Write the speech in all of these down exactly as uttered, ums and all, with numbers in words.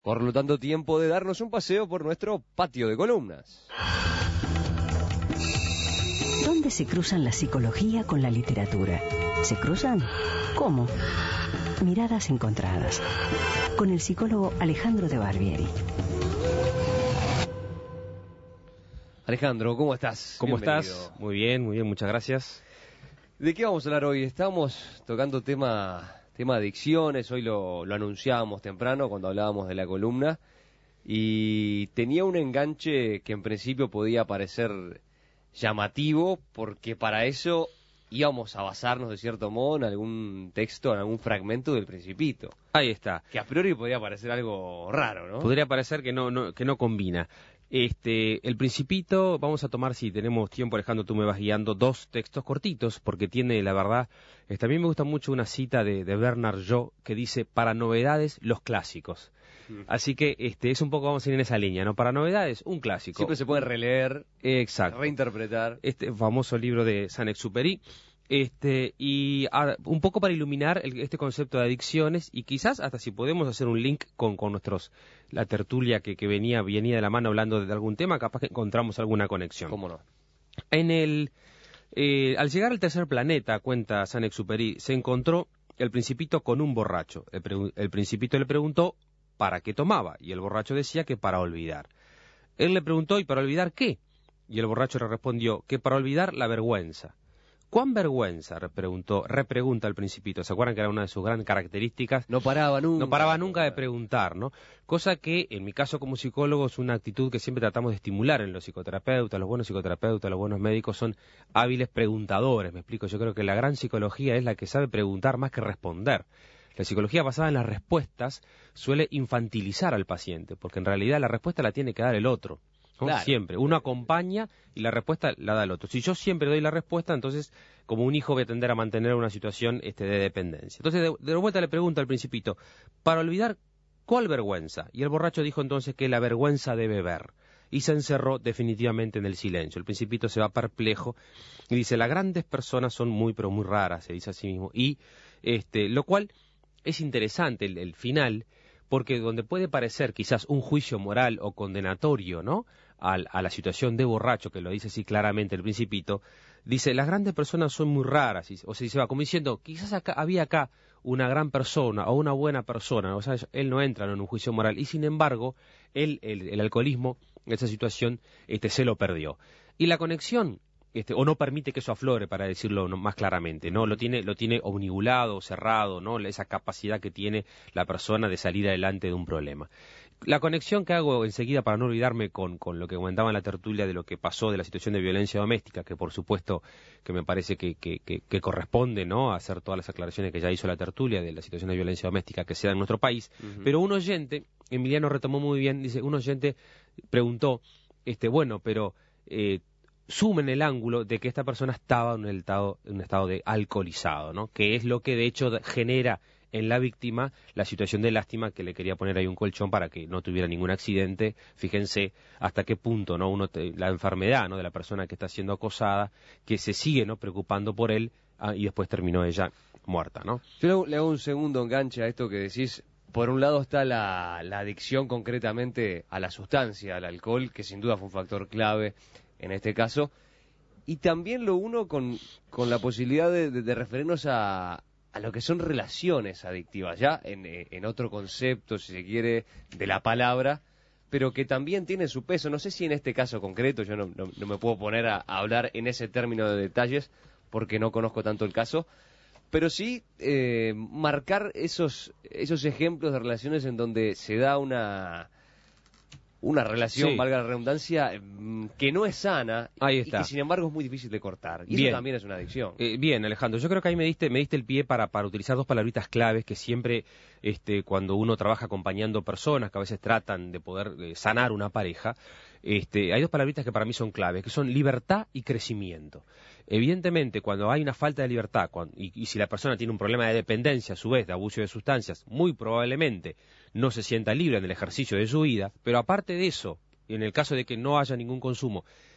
Por lo tanto, tiempo de darnos un paseo por nuestro patio de columnas. ¿Dónde se cruzan la psicología con la literatura? ¿Se cruzan? ¿Cómo? Miradas encontradas. Con el psicólogo Alejandro de Barbieri. Alejandro, ¿cómo estás? ¿Cómo Bienvenido. estás? Muy bien, muy bien, muchas gracias. ¿De qué vamos a hablar hoy? Estamos tocando tema, tema adicciones, hoy lo, lo anunciábamos temprano cuando hablábamos de la columna, y tenía un enganche que en principio podía parecer llamativo, porque para eso íbamos a basarnos de cierto modo en algún texto, en algún fragmento del Principito. Ahí está. Que a priori podría parecer algo raro, ¿no? Podría parecer que no, no, que no combina. Este, el Principito, vamos a tomar, si tenemos tiempo, Alejandro, tú me vas guiando, dos textos cortitos, porque tiene, la verdad, este, a mí me gusta mucho una cita de, de Bernard Shaw que dice, para novedades, los clásicos. Mm. Así que este, es un poco, vamos a ir en esa línea, ¿no? Para novedades, un clásico. Siempre se puede releer, exacto, reinterpretar. Este famoso libro de Saint-Exupéry. Este, y a, un poco para iluminar el, este concepto de adicciones, y quizás hasta si podemos hacer un link con, con nuestros, la tertulia que, que venía, venía de la mano hablando de algún tema, capaz que encontramos alguna conexión. ¿Cómo no? En el, eh, al llegar al tercer planeta, cuenta Saint-Exupéry, se encontró el Principito con un borracho. El, pre, el Principito le preguntó para qué tomaba, y el borracho decía que para olvidar. Él le preguntó, ¿y para olvidar qué? Y el borracho le respondió, que para olvidar la vergüenza. ¿Cuán vergüenza? Repreguntó, repregunta el Principito. ¿Se acuerdan que era una de sus grandes características? No paraba nunca. No paraba nunca de preguntar, ¿no? Cosa que, en mi caso como psicólogo, es una actitud que siempre tratamos de estimular en los psicoterapeutas. Los buenos psicoterapeutas, los buenos médicos son hábiles preguntadores, me explico. Yo creo que la gran psicología es la que sabe preguntar más que responder. La psicología basada en las respuestas suele infantilizar al paciente, porque en realidad la respuesta la tiene que dar el otro. ¿No? Claro. Siempre. Uno acompaña y la respuesta la da el otro. Si yo siempre doy la respuesta, entonces, como un hijo voy a tender a mantener una situación este, de dependencia. Entonces, de, de vuelta le pregunta al Principito, para olvidar, ¿cuál vergüenza? Y el borracho dijo entonces que la vergüenza de beber. Y se encerró definitivamente en el silencio. El Principito se va perplejo y dice, las grandes personas son muy, pero muy raras, se dice a sí mismo. Y, este, lo cual es interesante, el, el final, porque donde puede parecer quizás un juicio moral o condenatorio, ¿no?, a, a la situación de borracho, que lo dice así claramente el Principito, dice, las grandes personas son muy raras, o sea, se va como diciendo, quizás acá, había acá una gran persona o una buena persona, o sea, él no entra en un juicio moral, y sin embargo, él, el, el alcoholismo, esa situación, este, se lo perdió. Y la conexión, Este, o no permite que eso aflore, para decirlo más claramente, ¿no? Lo tiene, lo tiene omnibulado, cerrado, ¿no? Esa capacidad que tiene la persona de salir adelante de un problema. La conexión que hago enseguida, para no olvidarme, con, con lo que comentaba en la tertulia de lo que pasó de la situación de violencia doméstica, que por supuesto que me parece que, que, que, que corresponde, ¿no?, a hacer todas las aclaraciones que ya hizo la tertulia de la situación de violencia doméstica que se da en nuestro país. Uh-huh. Pero un oyente, Emiliano retomó muy bien, dice, un oyente preguntó, este, bueno, pero eh, sumen el ángulo de que esta persona estaba en un estado, en un estado de alcoholizado, ¿no?, que es lo que de hecho genera en la víctima la situación de lástima, que le quería poner ahí un colchón para que no tuviera ningún accidente. Fíjense hasta qué punto, ¿no?, uno te, la enfermedad, ¿no?, de la persona que está siendo acosada, que se sigue, ¿no?, preocupando por él, ah, y después terminó ella muerta, ¿no? Yo le hago un segundo enganche a esto que decís. Por un lado está la, la adicción concretamente a la sustancia, al alcohol, que sin duda fue un factor clave en este caso, y también lo uno con, con la posibilidad de, de, de referirnos a, a lo que son relaciones adictivas, ya en, en otro concepto, si se quiere, de la palabra, pero que también tiene su peso. No sé si en este caso concreto, yo no, no, no me puedo poner a, a hablar en ese término de detalles, porque no conozco tanto el caso, pero sí eh, marcar esos, esos ejemplos de relaciones en donde se da una... una relación, sí, valga la redundancia, que no es sana. Ahí está. Y que sin embargo es muy difícil de cortar. Y bien, eso también es una adicción. Eh, bien, Alejandro, yo creo que ahí me diste, me diste el pie para, para utilizar dos palabritas claves que siempre, este, cuando uno trabaja acompañando personas que a veces tratan de poder eh, sanar una pareja, este, hay dos palabritas que para mí son claves, que son libertad y crecimiento. Evidentemente, cuando hay una falta de libertad, cuando, y, y si la persona tiene un problema de dependencia, a su vez, de abuso de sustancias, muy probablemente no se sienta libre en el ejercicio de su vida, pero aparte de eso, en el caso de que no haya ningún consumo,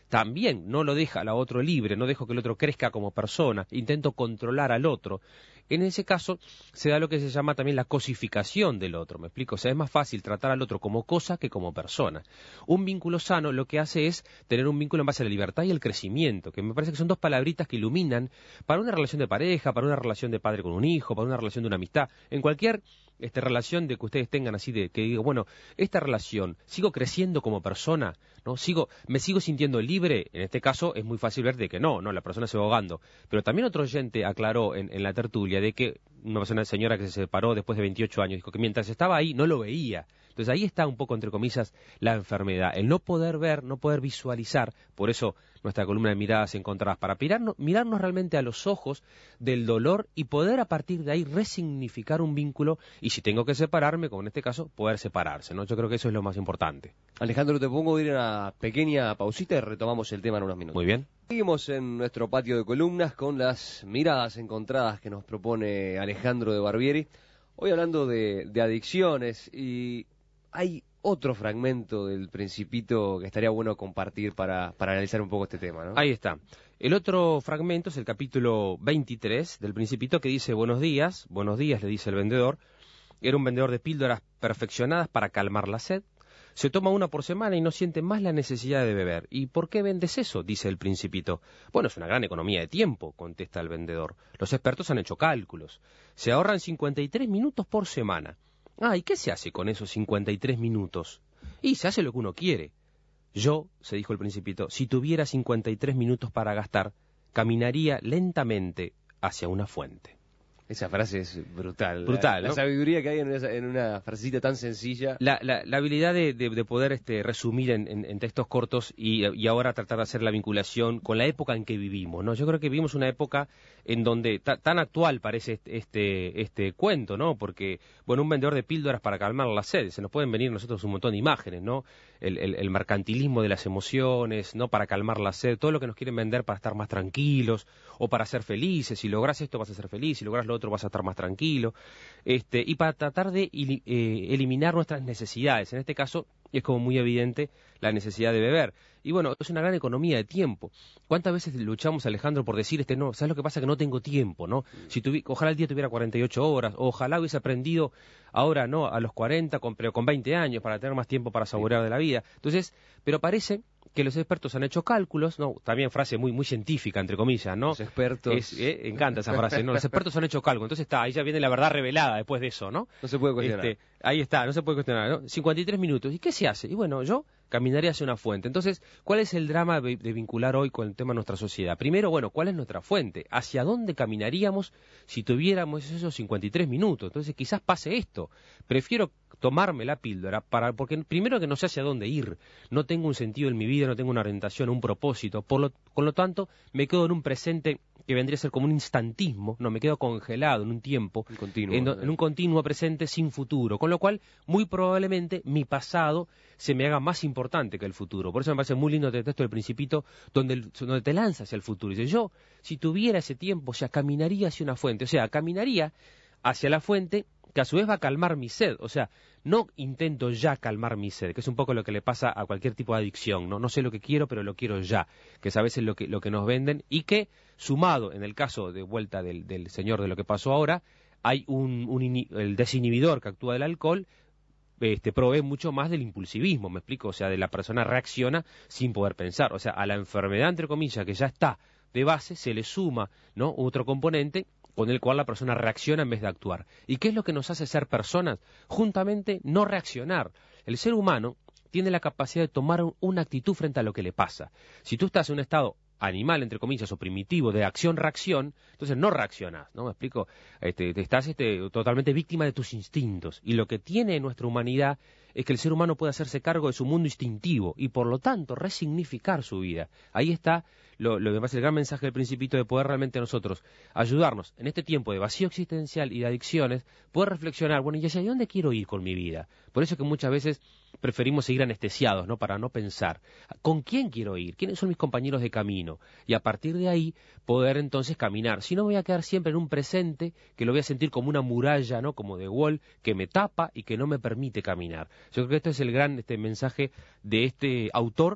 también no lo deja al otro libre, no dejo que el otro crezca como persona, intento controlar al otro. En ese caso se da lo que se llama también la cosificación del otro, ¿me explico? O sea, es más fácil tratar al otro como cosa que como persona. Un vínculo sano lo que hace es tener un vínculo en base a la libertad y el crecimiento, que me parece que son dos palabritas que iluminan para una relación de pareja, para una relación de padre con un hijo, para una relación de una amistad, en cualquier esta relación de que ustedes tengan así de que digo, bueno, esta relación, sigo creciendo como persona, ¿no? Sigo, me sigo sintiendo libre, en este caso es muy fácil ver de que no, no, la persona se va ahogando. Pero también otro oyente aclaró en, en la tertulia de que una persona, señora que se separó después de veintiocho años, dijo que mientras estaba ahí no lo veía. Entonces ahí está un poco, entre comillas, la enfermedad, el no poder ver, no poder visualizar, por eso nuestra columna de miradas encontradas, para mirarnos, mirarnos realmente a los ojos del dolor y poder a partir de ahí resignificar un vínculo y si tengo que separarme, como en este caso, poder separarse, ¿no? Yo creo que eso es lo más importante. Alejandro, te pongo a ir a una pequeña pausita y retomamos el tema en unos minutos. Muy bien. Seguimos en nuestro patio de columnas con las miradas encontradas que nos propone Alejandro de Barbieri. Hoy hablando de, de adicciones y hay otro fragmento del Principito que estaría bueno compartir para, para analizar un poco este tema, ¿no? Ahí está. El otro fragmento es el capítulo veintitrés del Principito que dice buenos días, buenos días le dice el vendedor. Era un vendedor de píldoras perfeccionadas para calmar la sed. Se toma una por semana y no siente más la necesidad de beber. ¿Y por qué vendes eso?, dice el Principito. Bueno, es una gran economía de tiempo, contesta el vendedor. Los expertos han hecho cálculos. Se ahorran cincuenta y tres minutos por semana. Ah, ¿y qué se hace con esos cincuenta y tres minutos? Y se hace lo que uno quiere. Yo, se dijo el Principito, si tuviera cincuenta y tres minutos para gastar, caminaría lentamente hacia una fuente. Esa frase es brutal. Brutal, la, ¿no? La sabiduría que hay en, esa, en una frasecita tan sencilla. La, la, la habilidad de, de, de poder este, resumir en, en, en textos cortos y, y ahora tratar de hacer la vinculación con la época en que vivimos, ¿no? Yo creo que vivimos una época en donde ta, tan actual parece este, este, este cuento, ¿no? Porque, bueno, un vendedor de píldoras para calmar la sed, se nos pueden venir a nosotros un montón de imágenes, ¿no? El, el, el mercantilismo de las emociones, ¿no? Para calmar la sed, todo lo que nos quieren vender para estar más tranquilos o para ser felices. Si logras esto vas a ser feliz, si logras lo otro vas a estar más tranquilo, este, y para tratar de eh, eliminar nuestras necesidades. En este caso es como muy evidente la necesidad de beber. Y bueno, es una gran economía de tiempo. ¿Cuántas veces luchamos, Alejandro, por decir, este no, ¿sabes lo que pasa? Que no tengo tiempo, ¿no? Si tuvi, ojalá el día tuviera cuarenta y ocho horas, o ojalá hubiese aprendido ahora, ¿no? A los cuarenta, con, pero con veinte años, para tener más tiempo para saborear de la vida. Entonces, pero parece que los expertos han hecho cálculos, ¿no? También frase muy muy científica, entre comillas, ¿no? Los expertos... Es, eh, encanta esa frase, ¿no? Los expertos han hecho cálculos. Entonces está, ahí ya viene la verdad revelada después de eso, ¿no? No se puede cuestionar. Este, ahí está, no se puede cuestionar, ¿no? cincuenta y tres minutos. ¿Y qué se hace? Y bueno, yo caminaría hacia una fuente. Entonces, ¿cuál es el drama de, de vincular hoy con el tema de nuestra sociedad? Primero, bueno, ¿cuál es nuestra fuente? ¿Hacia dónde caminaríamos si tuviéramos esos cincuenta y tres minutos? Entonces, quizás pase esto. Prefiero tomarme la píldora para porque primero que no sé hacia dónde ir, no tengo un sentido en mi vida, no tengo una orientación, un propósito, por lo, con lo tanto me quedo en un presente que vendría a ser como un instantismo, no me quedo congelado en un tiempo, un continuo, en, en un continuo presente sin futuro, con lo cual muy probablemente mi pasado se me haga más importante que el futuro. Por eso me parece muy lindo este texto del Principito donde, donde te lanzas hacia el futuro. Dice, yo si tuviera ese tiempo, o sea, caminaría hacia una fuente, o sea, caminaría hacia la fuente que a su vez va a calmar mi sed, o sea, no intento ya calmar mi sed, que es un poco lo que le pasa a cualquier tipo de adicción, no, no sé lo que quiero, pero lo quiero ya, que es a veces lo que, lo que nos venden, y que, sumado, en el caso de vuelta del, del señor de lo que pasó ahora, hay un, un ini, el desinhibidor que actúa del alcohol, este, provee mucho más del impulsivismo, me explico, o sea, de la persona reacciona sin poder pensar, o sea, a la enfermedad, entre comillas, que ya está de base, se le suma, ¿no?, otro componente con el cual la persona reacciona en vez de actuar. ¿Y qué es lo que nos hace ser personas? Juntamente, no reaccionar. El ser humano tiene la capacidad de tomar una actitud frente a lo que le pasa. Si tú estás en un estado animal, entre comillas, o primitivo, de acción-reacción, entonces no reaccionas, ¿no? ¿Me explico? Este, te estás este, totalmente víctima de tus instintos. Y lo que tiene nuestra humanidad es que el ser humano puede hacerse cargo de su mundo instintivo y, por lo tanto, resignificar su vida. Ahí está lo, lo que pasa, el gran mensaje del Principito, de poder realmente nosotros ayudarnos en este tiempo de vacío existencial y de adicciones, poder reflexionar, bueno, ¿y hacia dónde quiero ir con mi vida? Por eso es que muchas veces preferimos seguir anestesiados, ¿no?, para no pensar. ¿Con quién quiero ir? ¿Quiénes son mis compañeros de camino? Y a partir de ahí poder entonces caminar. Si no, me voy a quedar siempre en un presente que lo voy a sentir como una muralla, ¿no?, como de Wall, que me tapa y que no me permite caminar. Yo creo que este es el gran este mensaje de este autor,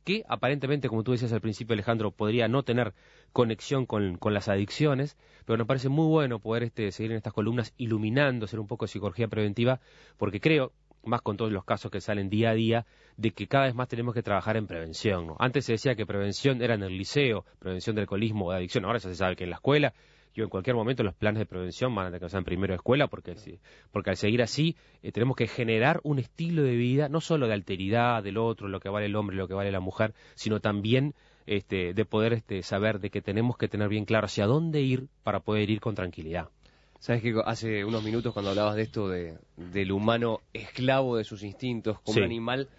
que aparentemente, como tú decías al principio, Alejandro, podría no tener conexión con, con las adicciones, pero nos parece muy bueno poder este, seguir en estas columnas iluminando, hacer un poco de psicología preventiva, porque creo, más con todos los casos que salen día a día, de que cada vez más tenemos que trabajar en prevención, ¿no? Antes se decía que prevención era en el liceo, prevención del alcoholismo o de adicción, ahora ya se sabe que en la escuela, yo en cualquier momento los planes de prevención van a tener que ser en primero de escuela, porque, porque al seguir así eh, tenemos que generar un estilo de vida, no solo de alteridad del otro, lo que vale el hombre, lo que vale la mujer, sino también este, de poder este, saber de que tenemos que tener bien claro hacia dónde ir para poder ir con tranquilidad. Sabes que hace unos minutos cuando hablabas de esto de, del humano esclavo de sus instintos como Sí. un animal,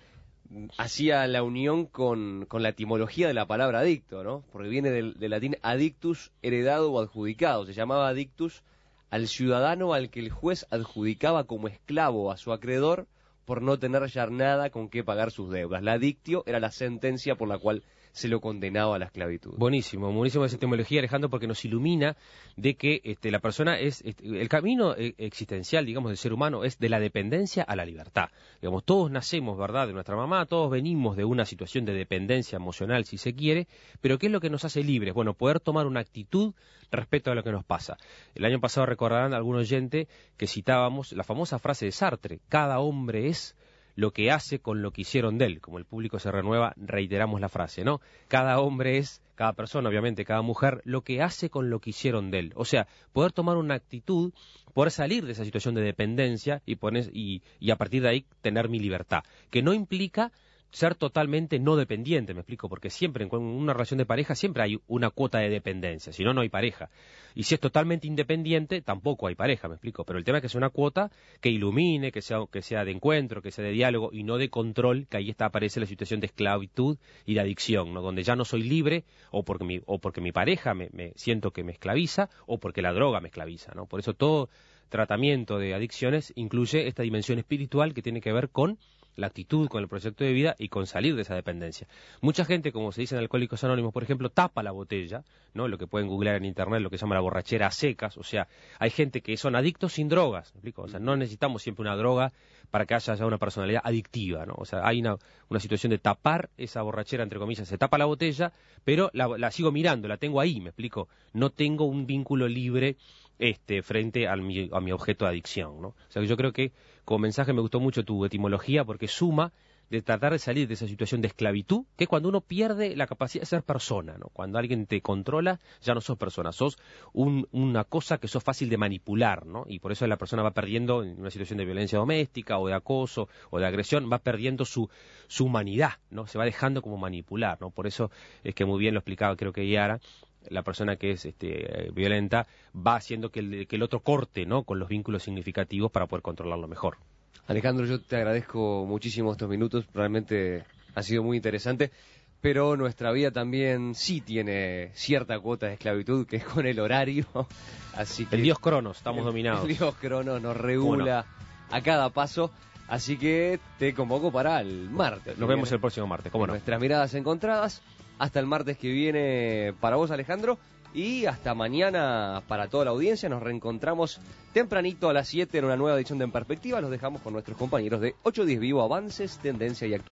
hacía la unión con, con la etimología de la palabra adicto, ¿no? Porque viene del, del latín adictus, heredado o adjudicado. Se llamaba adictus al ciudadano al que el juez adjudicaba como esclavo a su acreedor por no tener ya nada con qué pagar sus deudas. La adictio era la sentencia por la cual se lo condenaba a la esclavitud. Buenísimo, buenísimo esa etimología, Alejandro, porque nos ilumina de que este, la persona es, este, el camino existencial, digamos, del ser humano es de la dependencia a la libertad. Digamos, todos nacemos, ¿verdad?, de nuestra mamá, todos venimos de una situación de dependencia emocional, si se quiere, pero ¿qué es lo que nos hace libres? Bueno, poder tomar una actitud respecto a lo que nos pasa. El año pasado recordarán algún oyente que citábamos la famosa frase de Sartre, cada hombre es lo que hace con lo que hicieron de él. Como el público se renueva, reiteramos la frase, ¿no? Cada hombre es, cada persona, obviamente, cada mujer, lo que hace con lo que hicieron de él. O sea, poder tomar una actitud, poder salir de esa situación de dependencia y, poner, y, y a partir de ahí tener mi libertad, que no implica ser totalmente no dependiente, me explico, porque siempre en una relación de pareja siempre hay una cuota de dependencia, si no, no hay pareja. Y si es totalmente independiente, tampoco hay pareja, me explico. Pero el tema es que sea una cuota que ilumine, que sea, que sea de encuentro, que sea de diálogo y no de control, que ahí está aparece la situación de esclavitud y de adicción, ¿no? Donde ya no soy libre o porque mi, o porque mi pareja me, me siento que me esclaviza o porque la droga me esclaviza, ¿no? Por eso todo tratamiento de adicciones incluye esta dimensión espiritual que tiene que ver con la actitud, con el proyecto de vida y con salir de esa dependencia. Mucha gente, como se dice en Alcohólicos Anónimos, por ejemplo, tapa la botella, ¿no? Lo que pueden googlear en internet, lo que se llama la borrachera a secas, o sea, hay gente que son adictos sin drogas, ¿me explico? O sea, no necesitamos siempre una droga para que haya ya una personalidad adictiva, ¿no? O sea, hay una, una situación de tapar esa borrachera, entre comillas, se tapa la botella, pero la, la sigo mirando, la tengo ahí, ¿me explico? No tengo un vínculo libre este, frente a mi, a mi objeto de adicción, ¿no? O sea, que yo creo que como mensaje me gustó mucho tu etimología porque suma de tratar de salir de esa situación de esclavitud, que es cuando uno pierde la capacidad de ser persona, ¿no? Cuando alguien te controla, ya no sos persona, sos un, una cosa que sos fácil de manipular, ¿no? Y por eso la persona va perdiendo, en una situación de violencia doméstica o de acoso o de agresión, va perdiendo su, su humanidad, ¿no? Se va dejando como manipular, ¿no? Por eso es que muy bien lo explicaba, creo que Yara, la persona que es este, violenta va haciendo que el, que el otro corte, ¿no?, con los vínculos significativos para poder controlarlo mejor. Alejandro, yo te agradezco muchísimo estos minutos, realmente ha sido muy interesante, pero nuestra vida también sí tiene cierta cuota de esclavitud, que es con el horario, así que... El dios Cronos, estamos el, dominados. El dios Cronos nos regula bueno. a cada paso, así que te convoco para el martes. Nos vemos el próximo martes, ¿cómo no? Nuestras miradas encontradas, hasta el martes que viene para vos, Alejandro. Y hasta mañana para toda la audiencia. Nos reencontramos tempranito a las siete en una nueva edición de En Perspectiva. Los dejamos con nuestros compañeros de ocho diez Vivo, Avances, Tendencia y Actualidad.